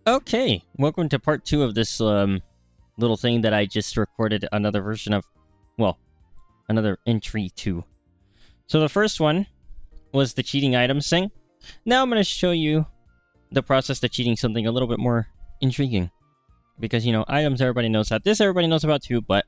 Okay, welcome to part 2 of this little thing that I just recorded another version of. Well, another entry to. So the first one was the cheating items thing. Now I'm going to show you the process to cheating something a little bit more intriguing. Because, items, everybody knows that. This everybody knows about too, but,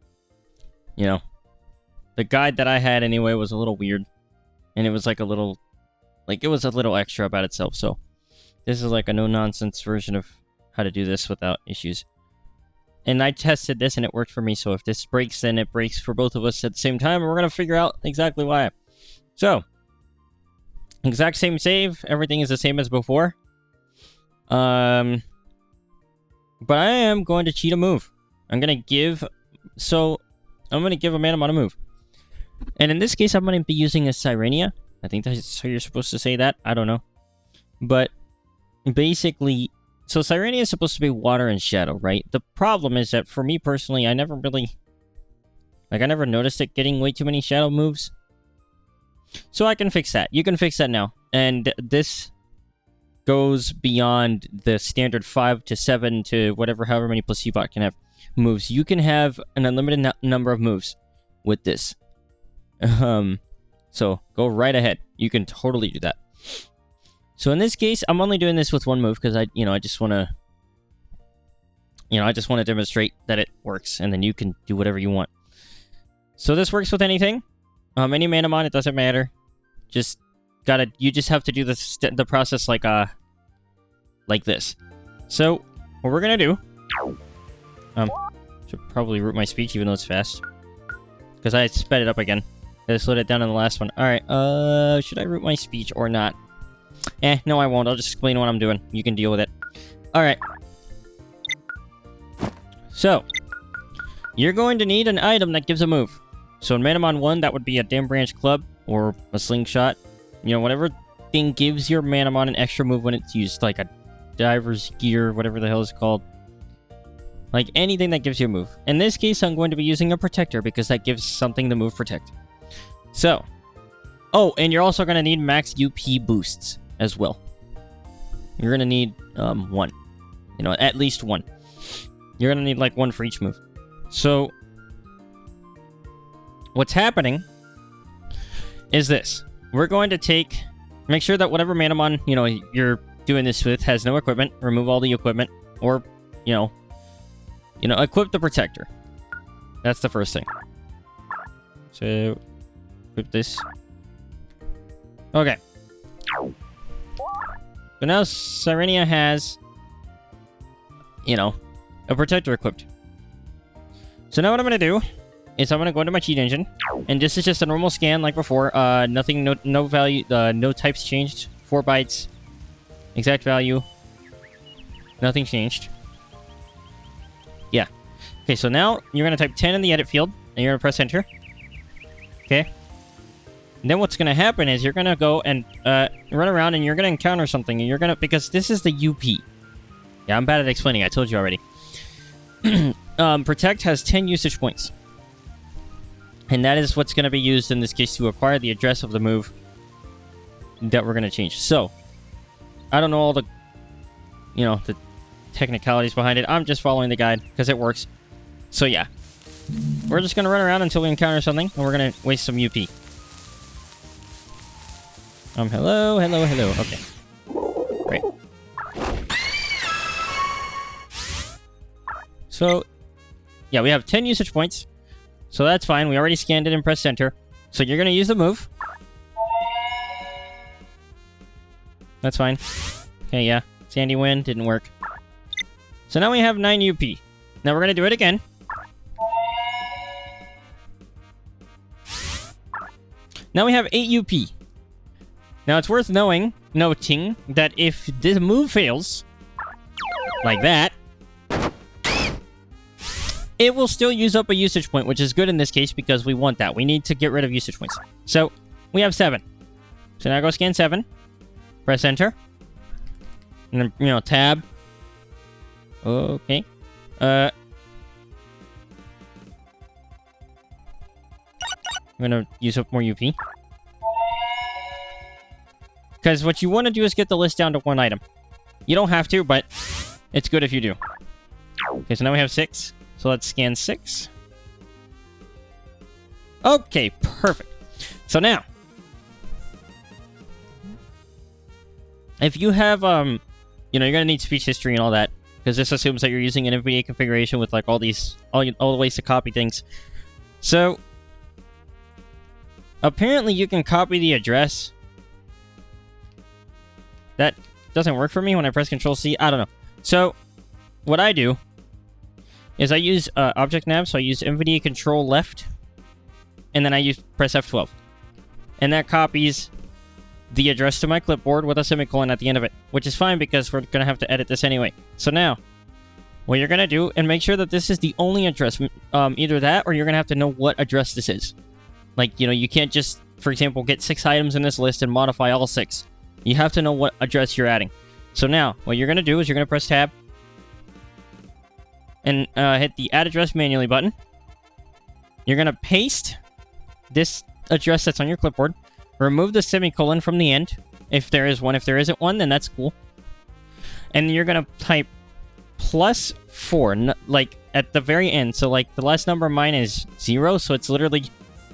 the guide that I had anyway was a little weird. And it was like a little, it was a little extra about itself, so this is like a no-nonsense version of how to do this without issues. And I tested this and it worked for me, so if this breaks, then it breaks for both of us at the same time, and we're going to figure out exactly why. So, exact same save, everything is the same as before. But I am going to cheat a move. I'm going to give a Manamon a move. And in this case, I'm going to be using a Sirenia. I think that's how you're supposed to say that. I don't know. But basically, so Sirenia is supposed to be water and shadow, right? The problem is that for me personally, I never noticed it getting way too many shadow moves. So I can fix that. You can fix that now. And this goes beyond the standard 5 to 7 to however many Placebot can have moves. You can have an unlimited number of moves with this. So go right ahead. You can totally do that. So in this case, I'm only doing this with one move because I just want to, demonstrate that it works, and then you can do whatever you want. So this works with anything, any Manamon, it doesn't matter. You just have to do the process like this. So what we're gonna do, should probably root my speech even though it's fast, because I sped it up again. I slowed it down in the last one. All right, should I root my speech or not? No, I won't. I'll just explain what I'm doing. You can deal with it. Alright. So, you're going to need an item that gives a move. So in Manamon 1, that would be a Dam Branch Club or a Slingshot. Whatever thing gives your Manamon an extra move when it's used. Like a Diver's Gear, whatever the hell it's called. Like anything that gives you a move. In this case, I'm going to be using a Protector because that gives something the move Protect. So, and you're also going to need max UP boosts as well. You're going to need one. At least one. You're going to need like one for each move. So, what's happening is this. We're going to make sure that whatever Manamon, you're doing this with has no equipment. Remove all the equipment. Or, equip the Protector. That's the first thing. So, equip this. Okay. So now Sirenia has, a Protector equipped. So now what I'm going to do is I'm going to go into my cheat engine. And this is just a normal scan like before. Nothing, no value, no types changed. 4 bytes. Exact value. Nothing changed. Yeah. Okay, so now you're going to type 10 in the edit field. And you're going to press enter. Okay. And then what's going to happen is you're going to go and run around and you're going to encounter something. And you're going to... Because this is the UP. Yeah, I'm bad at explaining. I told you already. Protect has 10 usage points. And that is what's going to be used in this case to acquire the address of the move that we're going to change. So, I don't know all the... the technicalities behind it. I'm just following the guide because it works. So, yeah. We're just going to run around until we encounter something. And we're going to waste some UP. Hello. Okay. Great. So, yeah, we have 10 usage points. So that's fine. We already scanned it and pressed enter. So you're going to use the move. That's fine. Okay, yeah. Sandy Wind didn't work. So now we have 9 UP. Now we're going to do it again. Now we have 8 UP. Now, it's worth noting that if this move fails, like that, it will still use up a usage point, which is good in this case because we want that. We need to get rid of usage points. So, we have 7. So now go scan 7. Press enter. And then, tab. Okay. I'm gonna use up more UP. Because what you want to do is get the list down to one item. You don't have to, but it's good if you do. Okay, so now we have 6. So let's scan 6. Okay, perfect. So now, if you have, you know, you're gonna need speech history and all that, because this assumes that you're using an NVDA configuration with like all the ways to copy things. So, apparently you can copy the address. That doesn't work for me when I press Control-C. I don't know. So, what I do is I use Object Nav, so I use NVDA Control Left, and then I press F12. And that copies the address to my clipboard with a semicolon at the end of it, which is fine because we're going to have to edit this anyway. So now, what you're going to do, and make sure that this is the only address, either that or you're going to have to know what address this is. Like, you know, you can't just, for example, get 6 items in this list and modify all 6. You have to know what address you're adding. So now, what you're going to do is you're going to press Tab and hit the Add Address Manually button. You're going to paste this address that's on your clipboard. Remove the semicolon from the end, if there is one. If there isn't one, then that's cool. And you're going to type +4, like, at the very end. So, like, the last number of mine is 0, so it's literally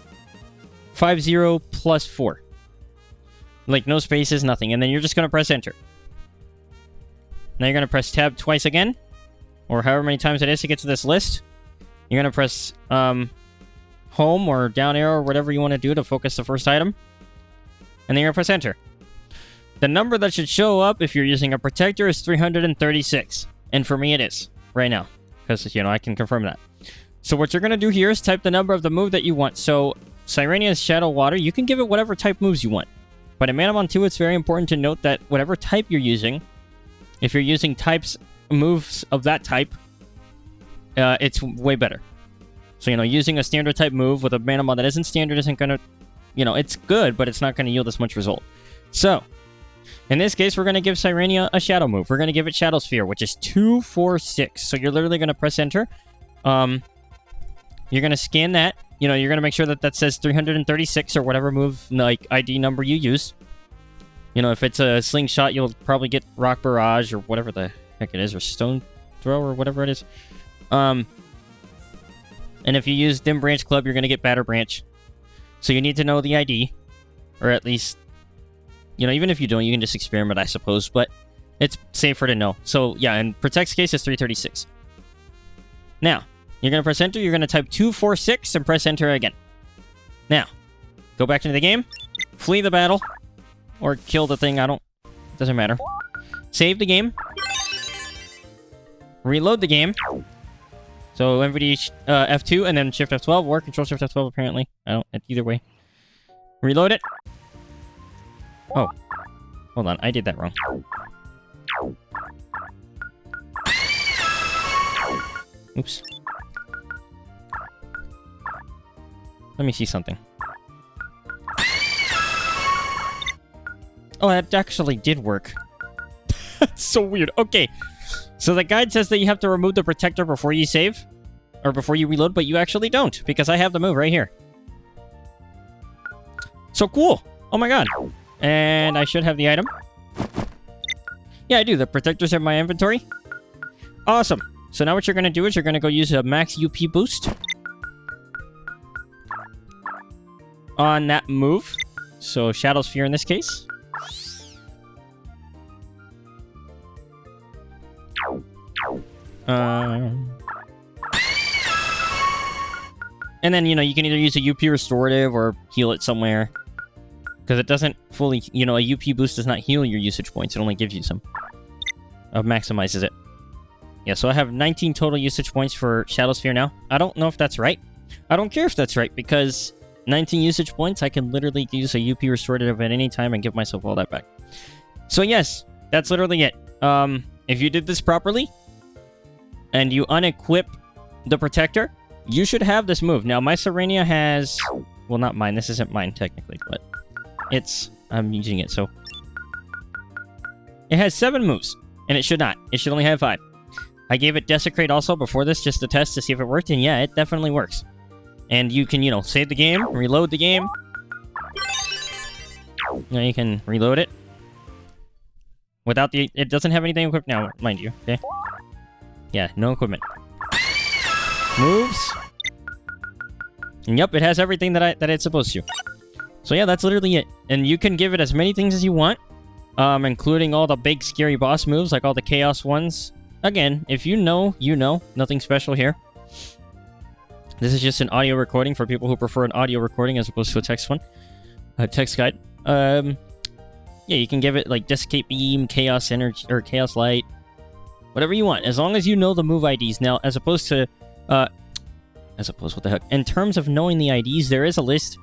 50 plus 4. Like, no spaces, nothing. And then you're just going to press Enter. Now you're going to press Tab twice again, or however many times it is to get to this list. You're going to press Home or down arrow or whatever you want to do to focus the first item. And then you're going to press Enter. The number that should show up if you're using a protector is 336. And for me it is, right now. Because, you know, I can confirm that. So what you're going to do here is type the number of the move that you want. So, Sirenia's Shadow Water, you can give it whatever type moves you want. But in Manamon 2, it's very important to note that whatever type you're using, if you're using moves of that type, it's way better. So, you know, using a standard type move with a Manamon that isn't standard isn't going to, you know, it's good, but it's not going to yield as much result. So, in this case, we're going to give Sirenia a Shadow move. We're going to give it Shadow Sphere, which is 246. So you're literally going to press Enter. You're going to scan that. You know, you're going to make sure that that says 336 or whatever move, like, ID number you use. You know, if it's a Slingshot, you'll probably get Rock Barrage or whatever the heck it is, or Stone Throw or whatever it is. And if you use Dim Branch Club, you're going to get Batter Branch. So you need to know the ID, or at least, you know, even if you don't, you can just experiment, I suppose, but it's safer to know. So, yeah, in Protect's case, it's 336. Now, you're going to press Enter, you're going to type 246, and press Enter again. Now, go back into the game, flee the battle, or kill the thing, doesn't matter. Save the game. Reload the game. So, NVDA F2, and then Shift F12, or Control Shift F12, apparently. Either way. Reload it. Oh. Hold on, I did that wrong. Oops. Let me see something. Oh, that actually did work. That's so weird. Okay. So the guide says that you have to remove the protector before you save. Or before you reload, but you actually don't. Because I have the move right here. So cool. Oh my god. And I should have the item. Yeah, I do. The protector's in my inventory. Awesome. So now what you're going to do is you're going to go use a max UP boost on that move. So Shadow Sphere in this case. And then, you know, you can either use a UP restorative or heal it somewhere. Because it doesn't fully, you know, a UP boost does not heal your usage points. It only gives you some. Maximizes it. Yeah, so I have 19 total usage points for Shadow Sphere now. I don't know if that's right. I don't care if that's right, because 19 usage points, I can literally use a UP restorative at any time and give myself all that back. So yes, that's literally it. If you did this properly, and you unequip the protector, you should have this move. Now, my Sirenia has... Well, not mine. This isn't mine, technically, but... I'm using it, so... It has 7 moves, and it should not. It should only have 5. I gave it Desecrate also before this, just to test to see if it worked, and yeah, it definitely works. And you can, you know, save the game, reload the game. Now you can reload it. Without the... It doesn't have anything equipped now, mind you, okay? Yeah, no equipment. Moves. And yep, it has everything that it's supposed to. So yeah, that's literally it. And you can give it as many things as you want, including all the big scary boss moves, like all the chaos ones. Again, if you know, you know. Nothing special here. This is just an audio recording for people who prefer an audio recording as opposed to a text one. A text guide. Yeah, you can give it like Dissipate Beam, Chaos Energy, or Chaos Light. Whatever you want, as long as you know the move IDs. Now, what the heck? In terms of knowing the IDs, there is a list.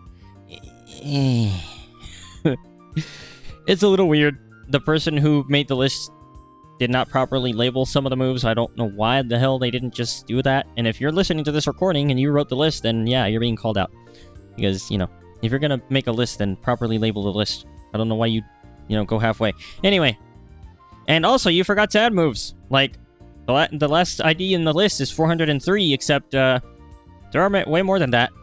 It's a little weird. The person who made the list did not properly label some of the moves. I don't know why the hell they didn't just do that. And if you're listening to this recording and you wrote the list, then yeah, you're being called out. Because, you know, if you're gonna make a list, then properly label the list. I don't know why you go halfway. Anyway. And also, you forgot to add moves. Like, the last ID in the list is 403, except, there are way more than that.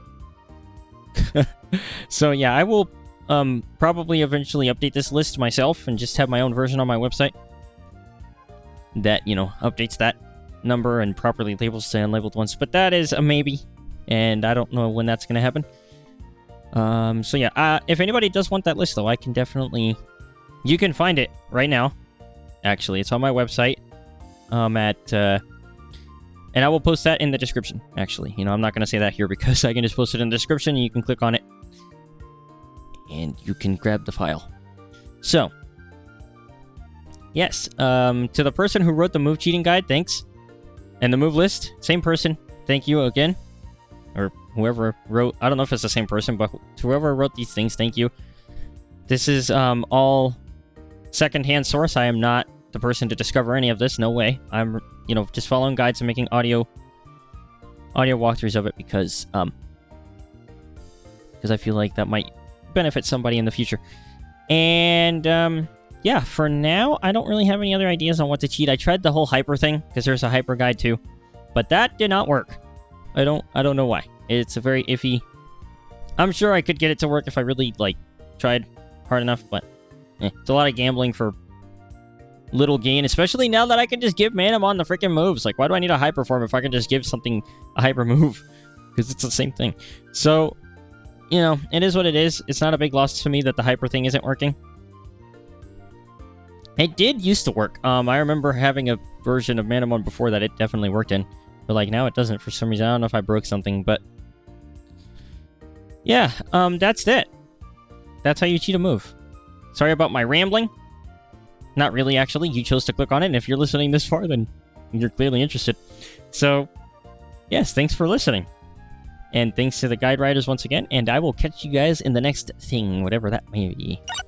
So yeah, I will probably eventually update this list myself and just have my own version on my website that, you know, updates that number and properly labels the unlabeled ones. But that is a maybe, and I don't know when that's going to happen. So yeah, if anybody does want that list, though, I can definitely... You can find it right now. Actually, it's on my website. And I will post that in the description, actually. You know, I'm not going to say that here because I can just post it in the description and you can click on it. And you can grab the file. So, yes, to the person who wrote the move cheating guide, thanks. And the move list, same person, thank you again. Or whoever wrote, I don't know if it's the same person, but whoever wrote these things, thank you. This is all secondhand source. I am not the person to discover any of this, no way. I'm, you know, just following guides and making audio walkthroughs of it because I feel like that might benefit somebody in the future. And yeah, for now, I don't really have any other ideas on what to cheat. I tried the whole hyper thing because there's a hyper guide too, but that did not work. I don't know why. It's a very iffy. I'm sure I could get it to work if I really like tried hard enough, but it's a lot of gambling for little gain, especially now that I can just give Manamon the freaking moves. Like, why do I need a hyper form if I can just give something a hyper move? Because it's the same thing. So, you know, it is what it is. It's not a big loss to me that the hyper thing isn't working. It did used to work. I remember having a version of Manamon before that it definitely worked in. But, like, now it doesn't for some reason. I don't know if I broke something, but... yeah, that's it. That's how you cheat a move. Sorry about my rambling. Not really, actually. You chose to click on it, and if you're listening this far, then you're clearly interested. So, yes, thanks for listening. And thanks to the guide writers once again, and I will catch you guys in the next thing, whatever that may be.